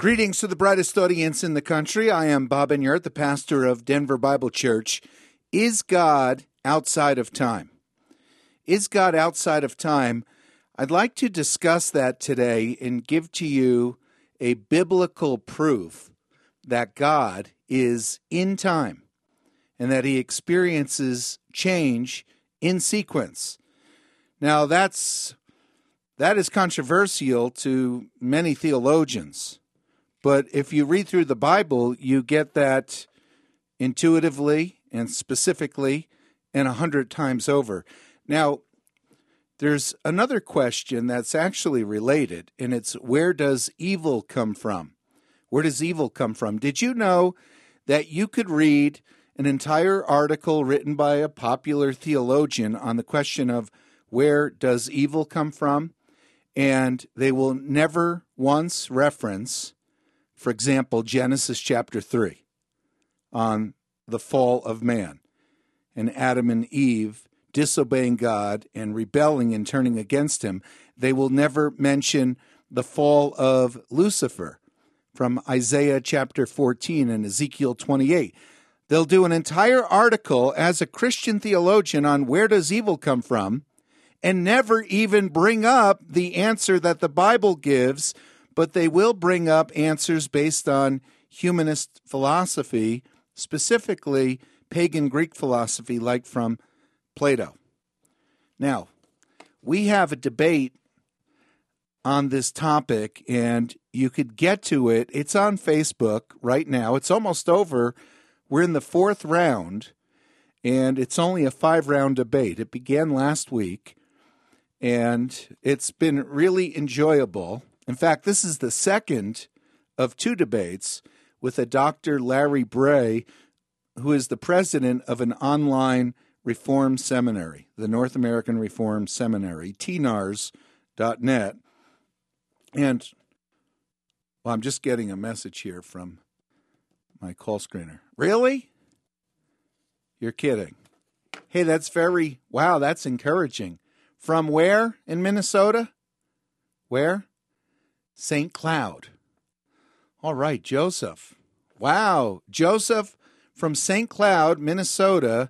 Greetings to the brightest audience in the country. I am Bob Enyart, the pastor of Denver Bible Church. Is God outside of time? Is God outside of time? I'd like to discuss that today and give to you a biblical proof that God is in time and that he experiences change in sequence. Now, that is controversial to many theologians. But if you read through the Bible, you get that intuitively and specifically and 100 times over. Now, there's another question that's actually related, and it's where does evil come from? Where does evil come from? Did you know that you could read an entire article written by a popular theologian on the question of where does evil come from? And they will never once reference, for example, Genesis chapter 3 on the fall of man and Adam and Eve disobeying God and rebelling and turning against him. They will never mention the fall of Lucifer from Isaiah chapter 14 and Ezekiel 28. They'll do an entire article as a Christian theologian on where does evil come from and never even bring up the answer that the Bible gives, but they will bring up answers based on humanist philosophy, specifically pagan Greek philosophy like from Plato. Now, we have a debate on this topic, and you could get to it. It's on Facebook right now. It's almost over. We're in the fourth round, and it's only a 5-round debate. It began last week, and it's been really enjoyable. In fact, this is the second of 2 debates with a Dr. Larry Bray, who is the president of an online Reform Seminary, the North American Reform Seminary, tnars.net. And, well, I'm just getting a message here from my call screener. Really? You're kidding. Hey, that's that's encouraging. From where in Minnesota? Where? St. Cloud. All right, Joseph. Wow, Joseph from St. Cloud, Minnesota,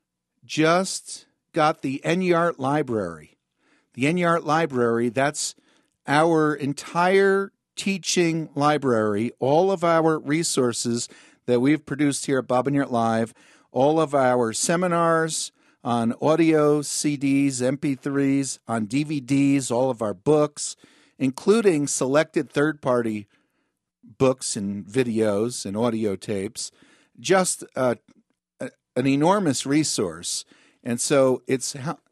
just got the Enyart Library. The Enyart Library, that's our entire teaching library, all of our resources that we've produced here at Bob Enyart Live, all of our seminars on audio, CDs, MP3s, on DVDs, all of our books, including selected third-party books and videos and audio tapes, just an enormous resource. And so it's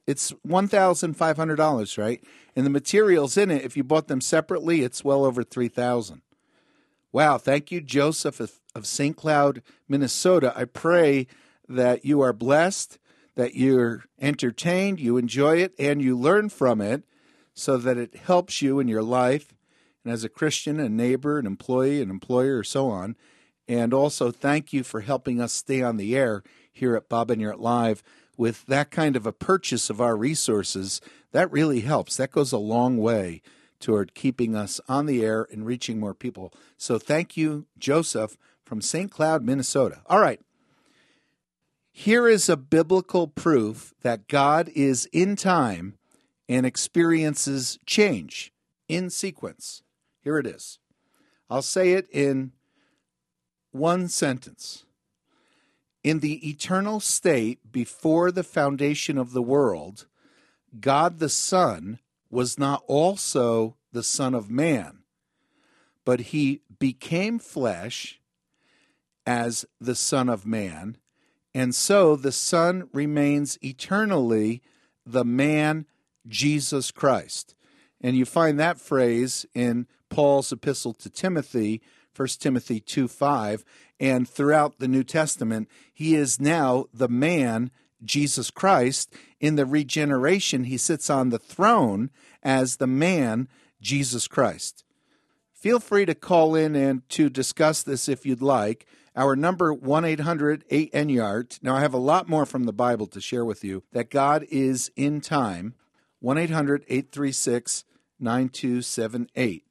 $1,500, right? And the materials in it, if you bought them separately, it's well over $3,000. Wow, thank you, Joseph of St. Cloud, Minnesota. I pray that you are blessed, that you're entertained, you enjoy it, and you learn from it so that it helps you in your life and as a Christian, a neighbor, an employee, an employer, or so on. And also thank you for helping us stay on the air here at Bob Enyart Live with that kind of a purchase of our resources. That really helps. That goes a long way toward keeping us on the air and reaching more people. So thank you, Joseph from St. Cloud, Minnesota. All right. Here is a biblical proof that God is in time and experiences change in sequence. Here it is. I'll say it in one sentence. In the eternal state before the foundation of the world, God the Son was not also the Son of Man, but he became flesh as the Son of Man, and so the Son remains eternally the man Jesus Christ. And you find that phrase in Paul's epistle to Timothy, 1 Timothy 2:5, and throughout the New Testament, he is now the man, Jesus Christ. In the regeneration, he sits on the throne as the man, Jesus Christ. Feel free to call in and to discuss this if you'd like. Our number, 1-800-8-ENYART. Now, I have a lot more from the Bible to share with you, that God is in time, 1-800-836-9278.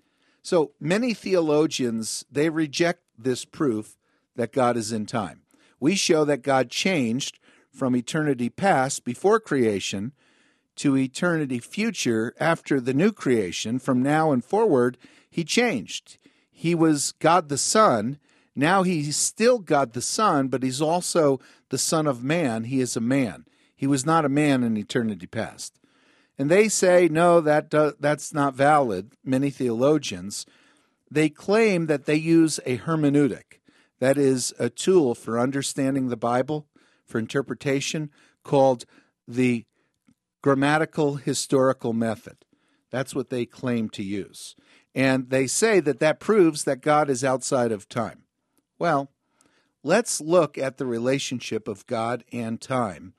So many theologians, they reject this proof that God is in time. We show that God changed from eternity past before creation to eternity future after the new creation. From now and forward, he changed. He was God the Son. Now he's still God the Son, but he's also the Son of Man. He is a man. He was not a man in eternity past. And they say, no, that's not valid. Many theologians, they claim that they use a hermeneutic. That is a tool for understanding the Bible, for interpretation, called the grammatical historical method. That's what they claim to use. And they say that proves that God is outside of time. Well, let's look at the relationship of God and time.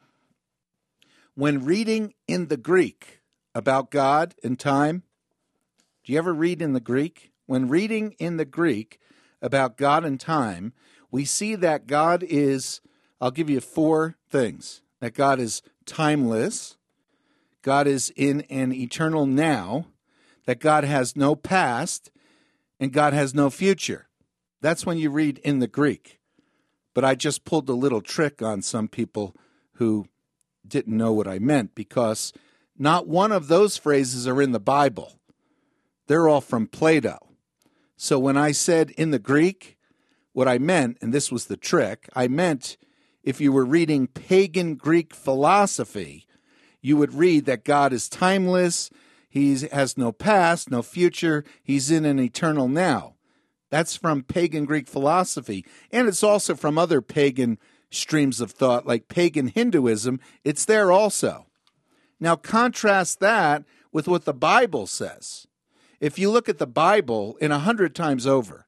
When reading in the Greek about God and time, do you ever read in the Greek? When reading in the Greek about God and time, we see that God is, I'll give you 4 things, that God is timeless, God is in an eternal now, that God has no past, and God has no future. That's when you read in the Greek. But I just pulled a little trick on some people who didn't know what I meant, because not one of those phrases are in the Bible. They're all from Plato. So when I said in the Greek, what I meant, and this was the trick, I meant if you were reading pagan Greek philosophy, you would read that God is timeless, he has no past, no future, he's in an eternal now. That's from pagan Greek philosophy. And it's also from other pagan streams of thought, like pagan Hinduism. It's there also. Now contrast that with what the Bible says. If you look at the Bible in 100 times over,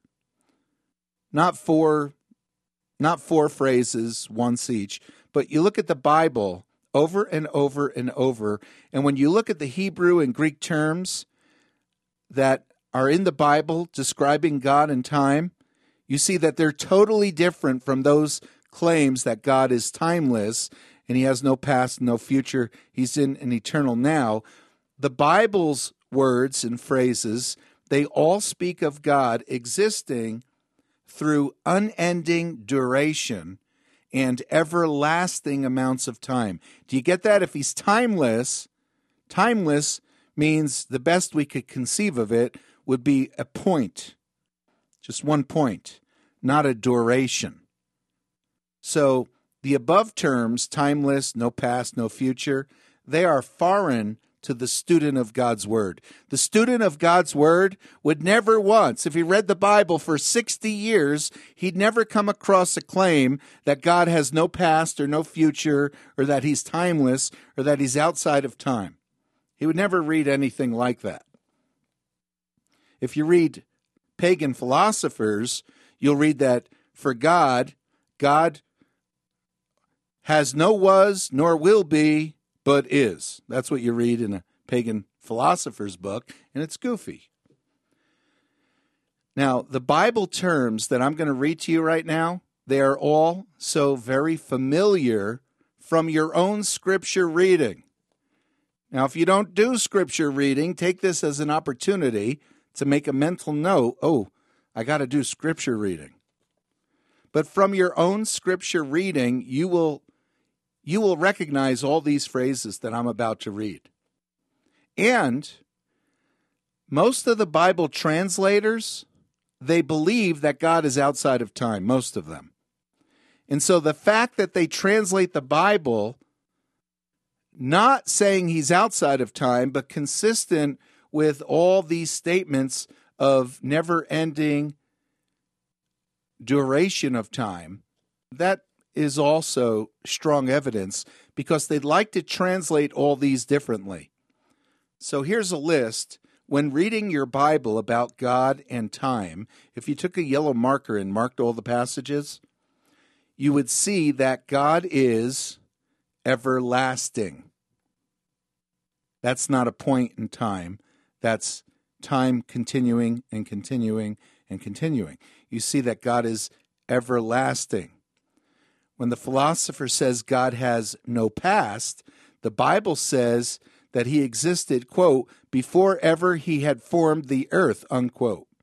not four phrases, once each, but you look at the Bible over and over and over, and when you look at the Hebrew and Greek terms that are in the Bible describing God and time, you see that they're totally different from those claims that God is timeless and he has no past, no future, he's in an eternal now. The Bible's words and phrases, they all speak of God existing through unending duration and everlasting amounts of time. Do you get that? If he's timeless, timeless means the best we could conceive of it would be a point, just one point, not a duration. So the above terms, timeless, no past, no future, they are foreign to the student of God's Word. The student of God's Word would never once, if he read the Bible for 60 years, he'd never come across a claim that God has no past or no future, or that he's timeless, or that he's outside of time. He would never read anything like that. If you read pagan philosophers, you'll read that for God, God has no was nor will be, but is. That's what you read in a pagan philosopher's book, and it's goofy. Now, the Bible terms that I'm going to read to you right now, they are all so very familiar from your own scripture reading. Now, if you don't do scripture reading, take this as an opportunity to make a mental note. Oh, I got to do scripture reading. But from your own scripture reading, you will recognize all these phrases that I'm about to read. And most of the Bible translators, they believe that God is outside of time, most of them. And so the fact that they translate the Bible not saying he's outside of time, but consistent with all these statements of never-ending duration of time, that is also strong evidence because they'd like to translate all these differently. So here's a list. When reading your Bible about God and time, if you took a yellow marker and marked all the passages, you would see that God is everlasting. That's not a point in time. That's time continuing and continuing and continuing. You see that God is everlasting. When the philosopher says God has no past, the Bible says that he existed, quote, before ever he had formed the earth, unquote.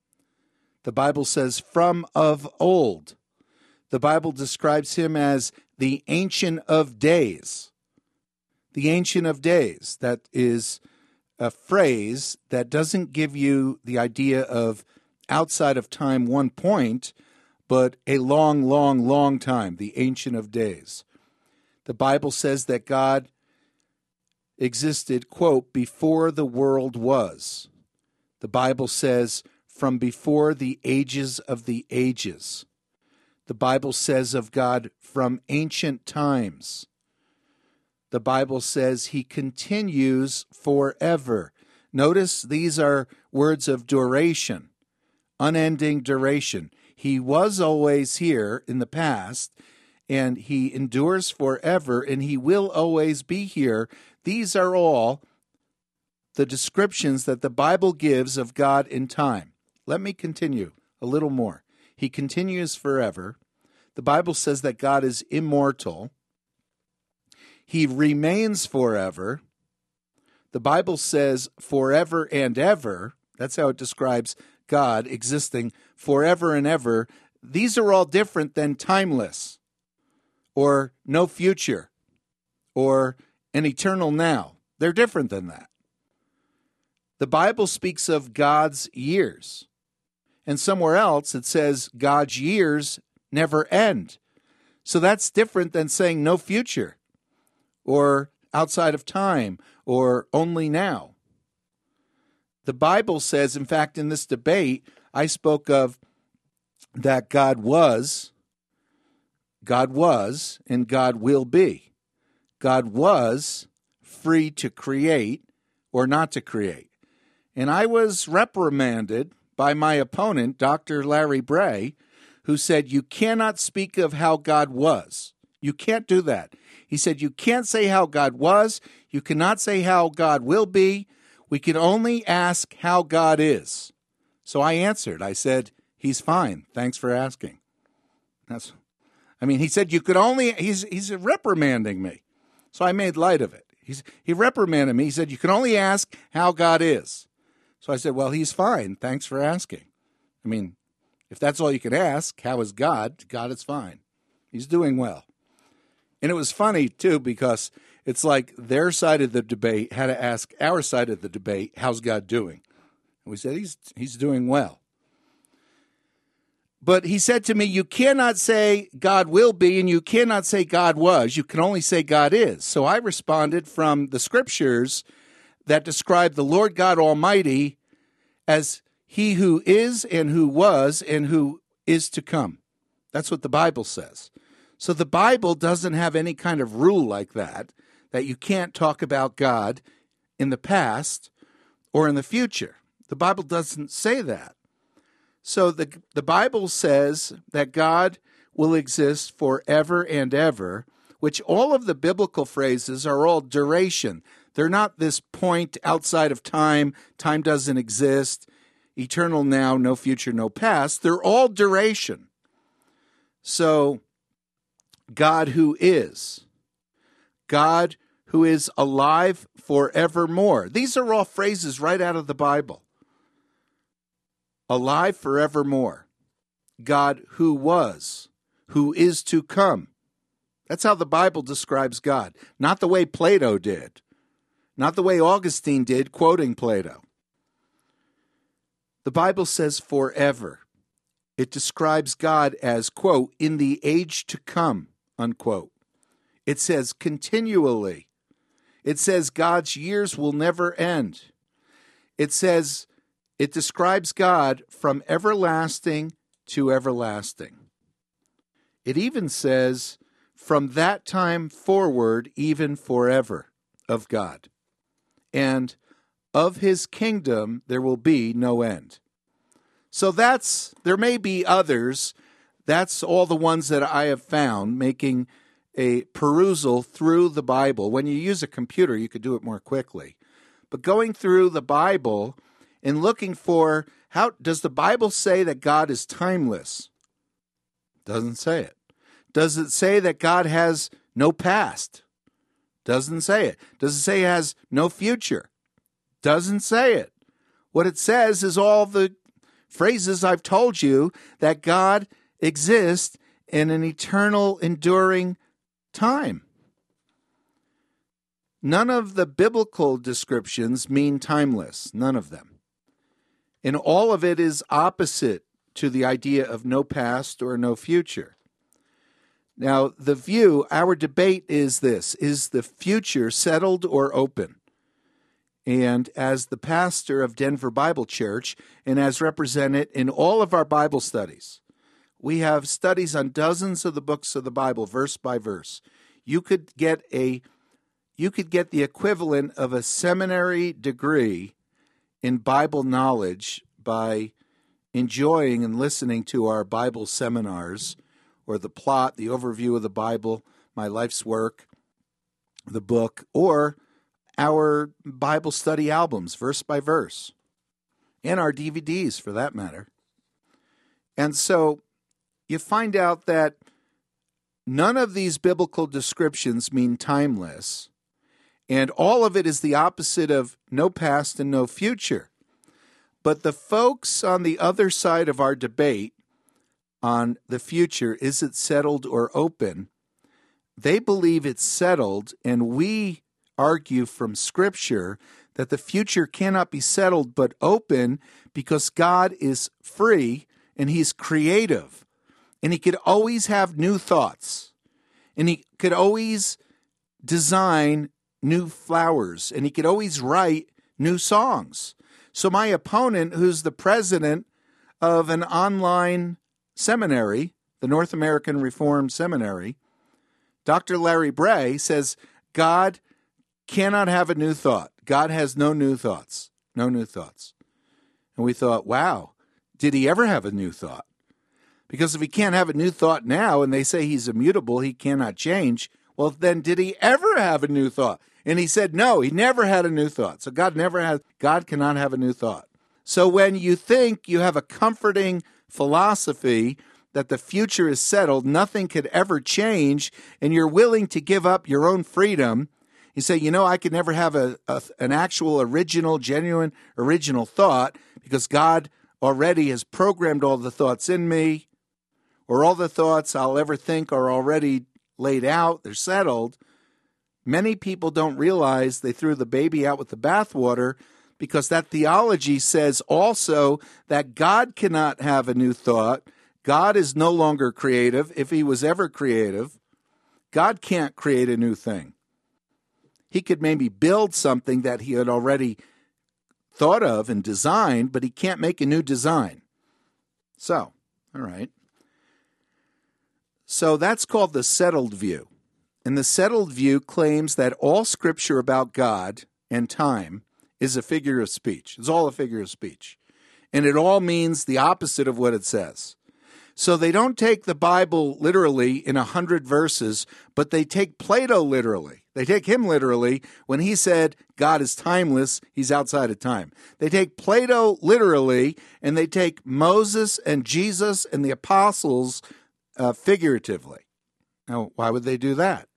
The Bible says from of old. The Bible describes him as the Ancient of Days. The Ancient of Days. That is a phrase that doesn't give you the idea of outside of time, one point, but a long, long, long time, the Ancient of Days. The Bible says that God existed, quote, before the world was. The Bible says from before the ages of the ages. The Bible says of God from ancient times. The Bible says he continues forever. Notice these are words of duration, unending duration. He was always here in the past, and he endures forever, and he will always be here. These are all the descriptions that the Bible gives of God in time. Let me continue a little more. He continues forever. The Bible says that God is immortal. He remains forever. The Bible says forever and ever. That's how it describes God existing forever and ever. These are all different than timeless or no future or an eternal now. They're different than that. The Bible speaks of God's years. And somewhere else it says God's years never end. So that's different than saying no future or outside of time or only now. The Bible says, in fact, in this debate, I spoke of that God was, and God will be. God was free to create or not to create. And I was reprimanded by my opponent, Dr. Larry Bray, who said, you cannot speak of how God was. You can't do that. He said, you can't say how God was. You cannot say how God will be. We can only ask how God is. So I answered. I said, he's fine. Thanks for asking. He said, you could only, he's reprimanding me. So I made light of it. He reprimanded me. He said, you can only ask how God is. So I said, well, he's fine. Thanks for asking. If that's all you can ask, how is God? God is fine. He's doing well. And it was funny, too, because it's like their side of the debate had to ask our side of the debate, how's God doing? And we said, he's doing well. But he said to me, you cannot say God will be, and you cannot say God was. You can only say God is. So I responded from the scriptures that describe the Lord God Almighty as he who is and who was and who is to come. That's what the Bible says. So the Bible doesn't have any kind of rule like that you can't talk about God in the past or in the future. The Bible doesn't say that. So the Bible says that God will exist forever and ever, which all of the biblical phrases are all duration. They're not this point outside of time. Time doesn't exist. Eternal now, no future, no past. They're all duration. So God who is. God who is alive forevermore. These are all phrases right out of the Bible. Alive forevermore. God who was, who is to come. That's how the Bible describes God. Not the way Plato did. Not the way Augustine did, quoting Plato. The Bible says forever. It describes God as, quote, in the age to come, unquote. It says continually. It says God's years will never end. It says it describes God from everlasting to everlasting. It even says from that time forward, even forever, of God. And of his kingdom there will be no end. So there may be others. That's all the ones that I have found, making a perusal through the Bible. When you use a computer, you could do it more quickly. But going through the Bible and looking for, how does the Bible say that God is timeless? Doesn't say it. Does it say that God has no past? Doesn't say it. Does it say he has no future? Doesn't say it. What it says is all the phrases I've told you that God exists in an eternal, enduring time. None of the biblical descriptions mean timeless, none of them. And all of it is opposite to the idea of no past or no future. Now, our debate is this: is the future settled or open? And as the pastor of Denver Bible Church, and as represented in all of our Bible studies, we have studies on dozens of the books of the Bible, verse by verse. You could get the equivalent of a seminary degree in Bible knowledge by enjoying and listening to our Bible seminars, or the plot, the overview of the Bible, my life's work, the book, or our Bible study albums, verse by verse, and our DVDs for that matter. And so you find out that none of these biblical descriptions mean timeless, and all of it is the opposite of no past and no future. But the folks on the other side of our debate on the future, is it settled or open? They believe it's settled, and we argue from Scripture that the future cannot be settled but open, because God is free and He's creative, and He could always have new thoughts, and He could always design new flowers, and He could always write new songs. So my opponent, who's the president of an online seminary, the North American Reformed Seminary, Dr. Larry Bray, says God cannot have a new thought. God has no new thoughts. No new thoughts. And we thought, wow, did He ever have a new thought? Because if He can't have a new thought now, and they say He's immutable, He cannot change, well, then did He ever have a new thought? And he said, no, He never had a new thought. So God cannot have a new thought. So when you think you have a comforting philosophy that the future is settled, nothing could ever change, and you're willing to give up your own freedom, you say, I could never have an actual, original, genuine, original thought, because God already has programmed all the thoughts in me, or all the thoughts I'll ever think are already laid out, they're settled. Many people don't realize they threw the baby out with the bathwater, because that theology says also that God cannot have a new thought. God is no longer creative. If He was ever creative, God can't create a new thing. He could maybe build something that He had already thought of and designed, but He can't make a new design. So, all right. So that's called the settled view. And the settled view claims that all Scripture about God and time is a figure of speech. It's all a figure of speech. And it all means the opposite of what it says. So they don't take the Bible literally in 100 verses, but they take Plato literally. They take him literally when he said God is timeless, He's outside of time. They take Plato literally, and they take Moses and Jesus and the apostles figuratively. Now, why would they do that?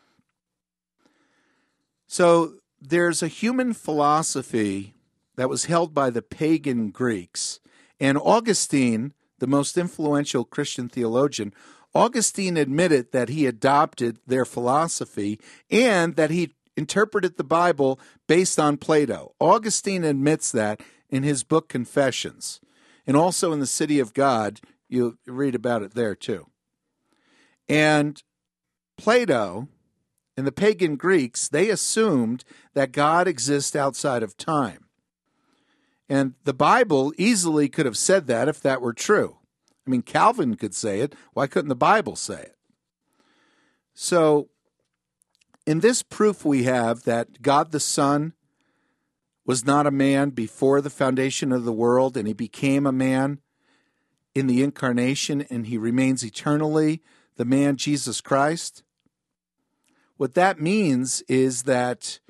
So there's a human philosophy that was held by the pagan Greeks, and Augustine, the most influential Christian theologian, Augustine admitted that he adopted their philosophy and that he interpreted the Bible based on Plato. Augustine admits that in his book Confessions, and also in The City of God. You read about it there too. And Plato and the pagan Greeks, they assumed that God exists outside of time. And the Bible easily could have said that if that were true. I mean, Calvin could say it. Why couldn't the Bible say it? So, in this proof we have that God the Son was not a man before the foundation of the world, and He became a man in the incarnation, and He remains eternally the man Jesus Christ. What that means is that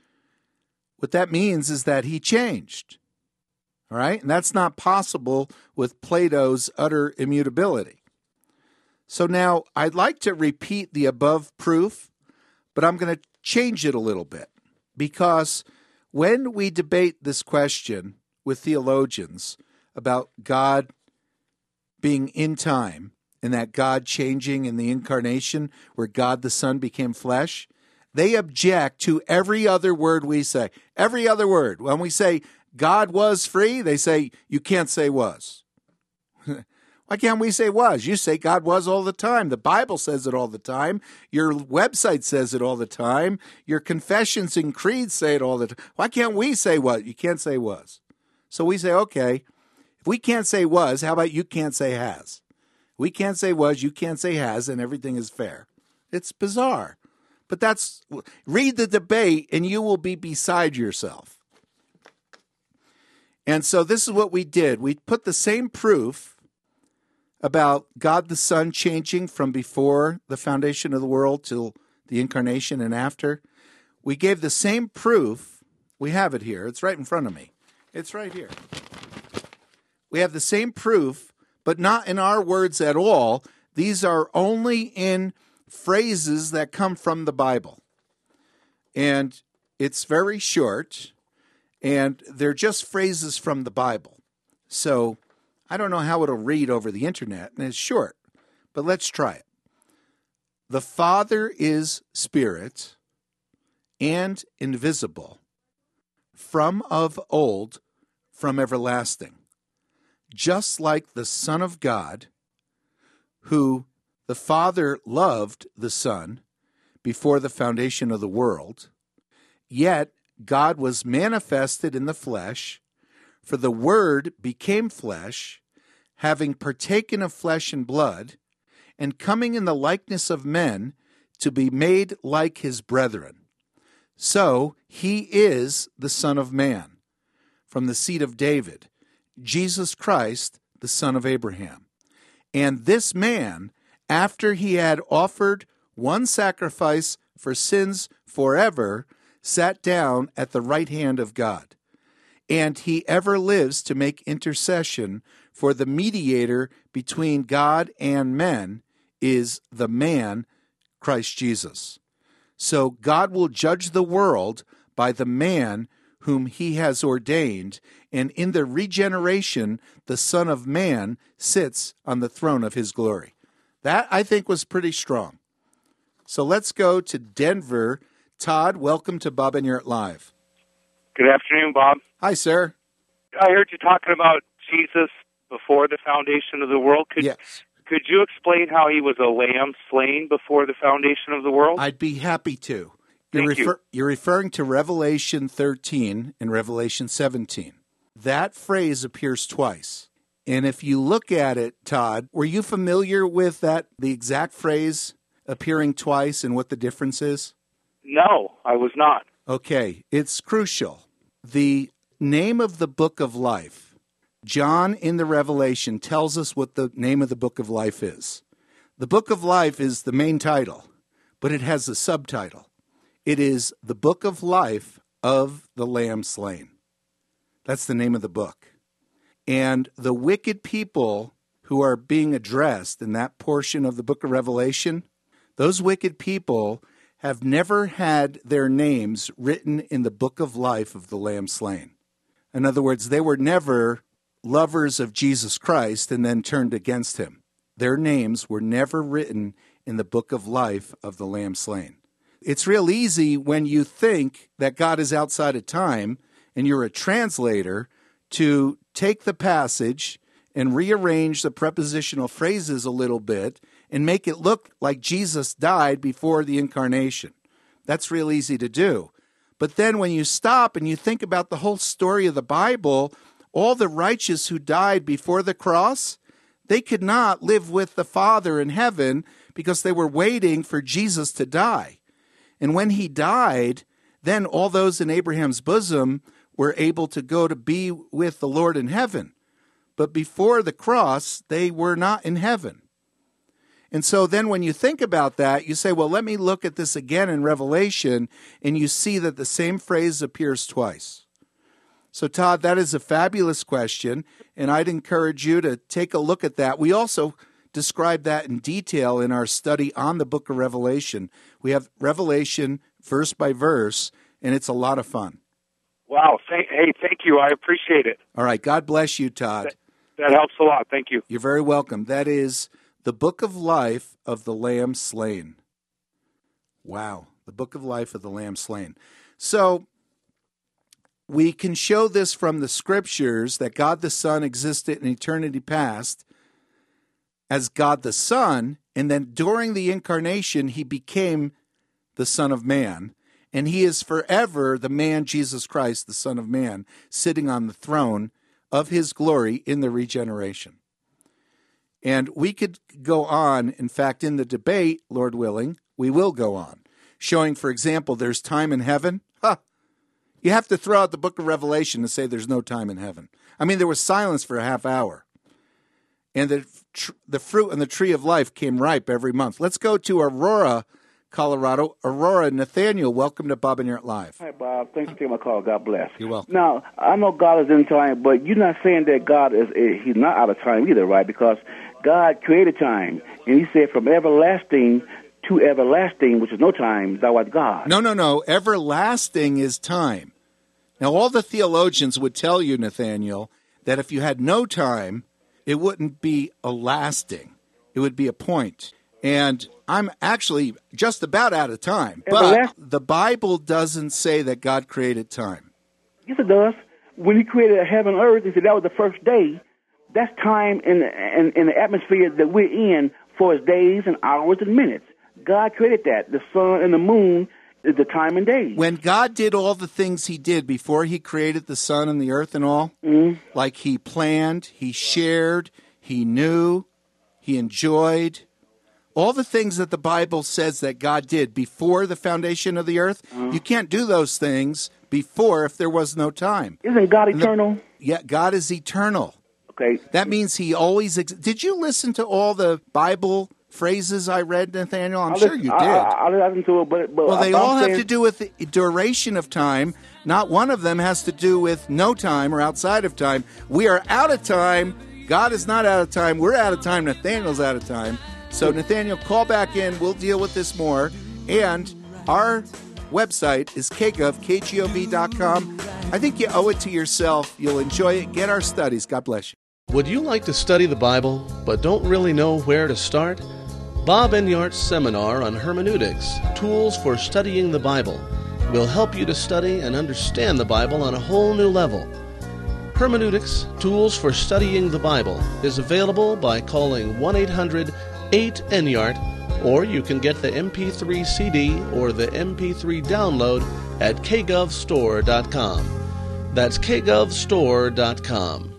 He changed. All right? And that's not possible with Plato's utter immutability. So now I'd like to repeat the above proof, but I'm going to change it a little bit, because when we debate this question with theologians about God being in time and that God changing in the incarnation where God the Son became flesh, they object to every other word we say. Every other word. When we say God was free, they say you can't say was. Why can't we say was? You say God was all the time. The Bible says it all the time. Your website says it all the time. Your confessions and creeds say it all the time. Why can't we say was? You can't say was. So we say, okay, if we can't say was, how about you can't say has? We can't say was, you can't say has, and everything is fair. It's bizarre. But read the debate and you will be beside yourself. And so this is what we did. We put the same proof about God the Son changing from before the foundation of the world till the incarnation and after. We gave the same proof. We have it here. It's right in front of me. It's right here. We have the same proof, but not in our words at all. These are only in phrases that come from the Bible. And it's very short, and they're just phrases from the Bible. So I don't know how it'll read over the internet, and it's short, but let's try it. The Father is spirit and invisible, from of old, from everlasting. Just like the Son of God, who the Father loved the Son before the foundation of the world, yet God was manifested in the flesh, for the Word became flesh, having partaken of flesh and blood, and coming in the likeness of men to be made like his brethren. So he is the Son of Man, from the seed of David, Jesus Christ, the son of Abraham. And this man, after he had offered one sacrifice for sins forever, sat down at the right hand of God. And he ever lives to make intercession, for the mediator between God and men is the man, Christ Jesus. So God will judge the world by the man whom he has ordained, and in the regeneration, the Son of Man sits on the throne of his glory. That, I think, was pretty strong. So let's go to Denver. Todd, welcome to Bob and Yurt Live. Good afternoon, Bob. Hi, sir. I heard you talking about Jesus before the foundation of the world. Yes. Could you explain how he was a lamb slain before the foundation of the world? I'd be happy to. Thank you. You're referring to Revelation 13 and Revelation 17. That phrase appears twice. And if you look at it, Todd, were you familiar with the exact phrase appearing twice and what the difference is? No, I was not. Okay, it's crucial. The name of the book of life, John in the Revelation tells us what the name of the book of life is. The book of life is the main title, but it has a subtitle. It is the book of life of the Lamb slain. That's the name of the book. And the wicked people who are being addressed in that portion of the book of Revelation, those wicked people have never had their names written in the book of life of the Lamb slain. In other words, they were never lovers of Jesus Christ and then turned against him. Their names were never written in the book of life of the Lamb slain. It's real easy when you think that God is outside of time and you're a translator to take the passage and rearrange the prepositional phrases a little bit and make it look like Jesus died before the incarnation. That's real easy to do. But then when you stop and you think about the whole story of the Bible, all the righteous who died before the cross, they could not live with the Father in heaven because they were waiting for Jesus to die. And when he died, then all those in Abraham's bosom were able to go to be with the Lord in heaven. But before the cross, they were not in heaven. And so then when you think about that, you say, well, let me look at this again in Revelation, and you see that the same phrase appears twice. So, Todd, that is a fabulous question, and I'd encourage you to take a look at that. We also describe that in detail in our study on the book of Revelation. We have Revelation verse by verse, and it's a lot of fun. Wow. Thank you. I appreciate it. All right. God bless you, Todd. That helps a lot. Thank you. You're very welcome. That is the Book of Life of the Lamb Slain. Wow, the Book of Life of the Lamb Slain. So we can show this from the Scriptures that God the Son existed in eternity past as God the Son, and then during the incarnation, he became the Son of Man. And he is forever the man, Jesus Christ, the Son of Man, sitting on the throne of his glory in the regeneration. And we could go on. In fact, in the debate, Lord willing, we will go on, showing, for example, there's time in heaven. You have to throw out the book of Revelation to say there's no time in heaven. I mean, there was silence for a half hour. And the fruit and the tree of life came ripe every month. Let's go to Aurora, Colorado. Aurora, Nathaniel, welcome to Bob and Yurt Live. Hi, Bob. Thanks for taking my call. God bless. You're welcome. Now, I know God is in time, but you're not saying that God he's not out of time either, right? Because God created time, and he said from everlasting to everlasting, which is no time, thou art God. No. Everlasting is time. Now, all the theologians would tell you, Nathaniel, that if you had no time, it wouldn't be a lasting. It would be a point. And I'm actually just about out of time. But the Bible doesn't say that God created time. Yes, it does. When he created heaven and earth, he said that was the first day. That's time in the atmosphere that we're in for his days and hours and minutes. God created that. The sun and the moon is the time and days. When God did all the things he did before he created the sun and the earth and all, like he planned, he shared, he knew, he enjoyed, all the things that the Bible says that God did before the foundation of the earth, you can't do those things before if there was no time. Isn't God eternal? Yeah, God is eternal. Okay. That means he always did you listen to all the Bible phrases I read, Nathaniel? I'm sure you did. I listened to it, but well, they all have to do with the duration of time. Not one of them has to do with no time or outside of time. We are out of time. God is not out of time. We're out of time. Nathaniel's out of time. So, Nathaniel, call back in. We'll deal with this more. And our website is kgov.com. I think you owe it to yourself. You'll enjoy it. Get our studies. God bless you. Would you like to study the Bible but don't really know where to start? Bob Enyart's seminar on hermeneutics, tools for studying the Bible, will help you to study and understand the Bible on a whole new level. Hermeneutics, Tools for Studying the Bible is available by calling 1-800-8-ENYART, or you can get the MP3 CD or the MP3 download at kgovstore.com. That's kgovstore.com.